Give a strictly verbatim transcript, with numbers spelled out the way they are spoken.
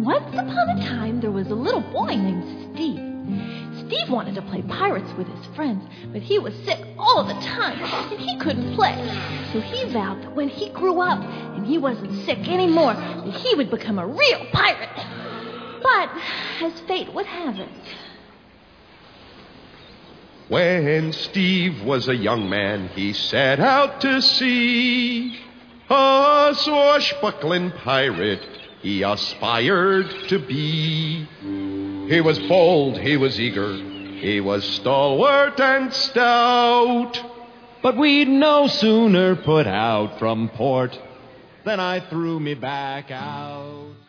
Once upon a time, there was a little boy named Steve. Steve wanted to play pirates with his friends, but he was sick all the time, and he couldn't play. So he vowed that when he grew up and he wasn't sick anymore, that he would become a real pirate. But, as fate would have it... When Steve was a young man, he set out to sea. A swashbuckling pirate he aspired to be. He was bold, he was eager, he was stalwart and stout. But we'd no sooner put out from port than I threw me back out.